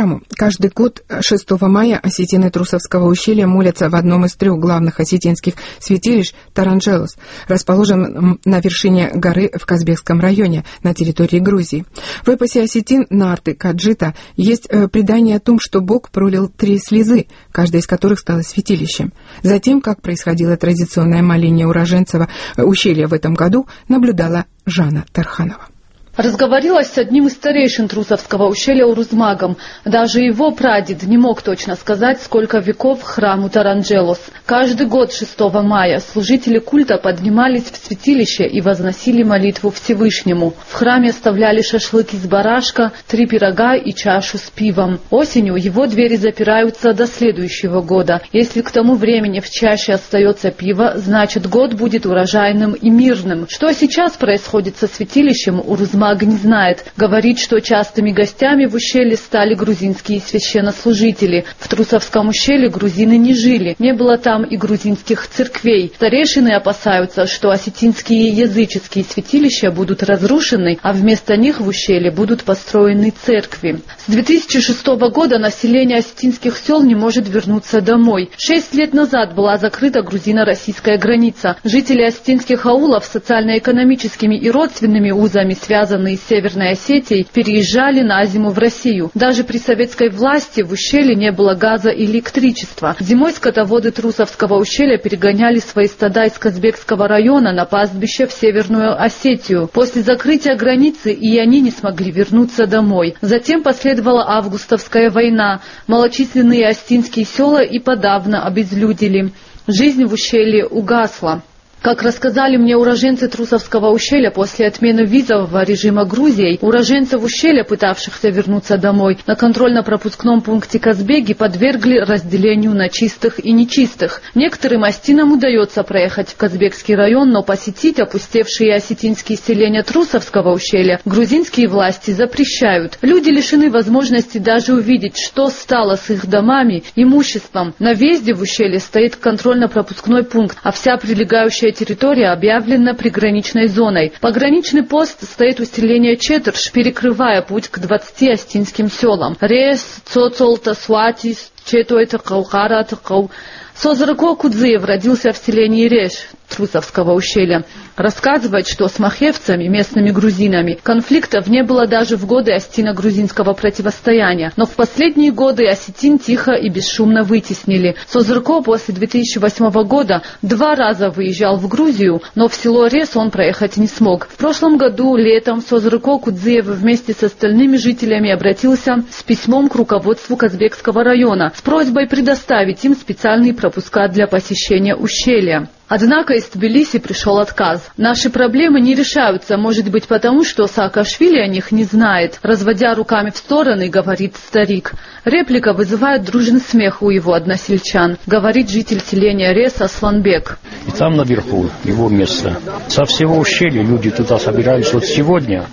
Каждый год 6 мая осетины Трусовского ущелья молятся в одном из 3 главных осетинских святилищ Таранжелос, расположенном на вершине горы в Казбекском районе на территории Грузии. В эпосе осетин Нарты Каджита есть предание о том, что Бог пролил 3 слезы, каждая из которых стала святилищем. Затем, как происходило традиционное моление уроженцев ущелья в этом году, наблюдала Жанна Тарханова. Разговорилась с одним из старейшин Трусовского ущелья Урузмагом. Даже его прадед не мог точно сказать, сколько веков храму Таранжелос. Каждый год 6 мая служители культа поднимались в святилище и возносили молитву Всевышнему. В храме оставляли шашлык из барашка, 3 пирога и чашу с пивом. Осенью его двери запираются до следующего года. Если к тому времени в чаше остается пиво, значит год будет урожайным и мирным. Что сейчас происходит со святилищем, Урузмаг не знает. Говорит, что частыми гостями в ущелье стали грузинские священнослужители. В Трусовском ущелье грузины не жили, не было там и грузинских церквей. Старейшины опасаются, что осетинские языческие святилища будут разрушены, а вместо них в ущелье будут построены церкви. С 2006 года население осетинских сел не может вернуться домой. 6 лет назад была закрыта грузино-российская граница. Жители осетинских аулов социально-экономическими и родственными узами, связанные с Северной Осетией, переезжали на зиму в Россию. Даже при советской власти в ущелье не было газа и электричества. Зимой скотоводы Трусовского ущелья перегоняли свои стада из Казбекского района на пастбище в Северную Осетию. После закрытия границы и они не смогли вернуться домой. Затем последовала августовская война. Малочисленные осетинские села и подавно обезлюдили. Жизнь в ущелье угасла. Как рассказали мне уроженцы Трусовского ущелья, после отмены визового режима Грузией, уроженцев ущелья, пытавшихся вернуться домой, на контрольно-пропускном пункте Казбеги подвергли разделению на чистых и нечистых. Некоторым осетинам удается проехать в Казбекский район, но посетить опустевшие осетинские селения Трусовского ущелья грузинские власти запрещают. Люди лишены возможности даже увидеть, что стало с их домами, имуществом. На въезде в ущелье стоит контрольно-пропускной пункт, а вся прилегающая территория объявлена приграничной зоной. Пограничный пост стоит у селения Четырш, перекрывая путь к 20 осетинским селам. Рес, Цоцол, Тасуатис, Четуэтакау, Харатакау. Созрако Кудзеев родился в селении Реш Трусовского ущелья. Рассказывает, что с махевцами, местными грузинами, конфликтов не было даже в годы осетино-грузинского противостояния. Но в последние годы осетин тихо и бесшумно вытеснили. Созрако после 2008 года 2 раза выезжал в Грузию, но в село Рес он проехать не смог. В прошлом году летом Созрако Кудзеев вместе с остальными жителями обратился с письмом к руководству Казбекского района с просьбой предоставить им специальные пропуска для посещения ущелья. Однако из Тбилиси пришел отказ. Наши проблемы не решаются, может быть, потому, что Саакашвили о них не знает. Разводя руками в стороны, говорит старик. Реплика вызывает дружный смех у его односельчан, говорит житель селения Рес Асланбек. И там наверху его место. Со всего ущелья люди туда собирались вот сегодня.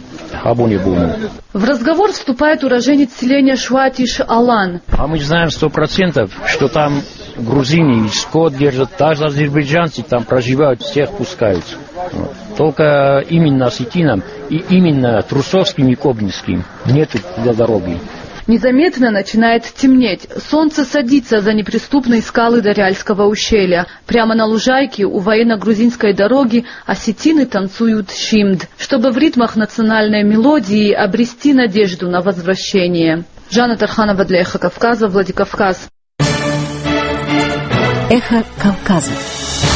В разговор вступает уроженец селения Шватиш Алан. А мы знаем 100%, что там грузины и скот держат, даже азербайджанцы там проживают, всех пускают. Только именно осетинам и именно трусовским и кобнинским нет туда дороги. Незаметно начинает темнеть. Солнце садится за неприступные скалы Даряльского ущелья. Прямо на лужайке у военно-грузинской дороги осетины танцуют шимд, чтобы в ритмах национальной мелодии обрести надежду на возвращение. Жанна Тарханова для «Эхо Кавказа», Владикавказ. Эхо Кавказа.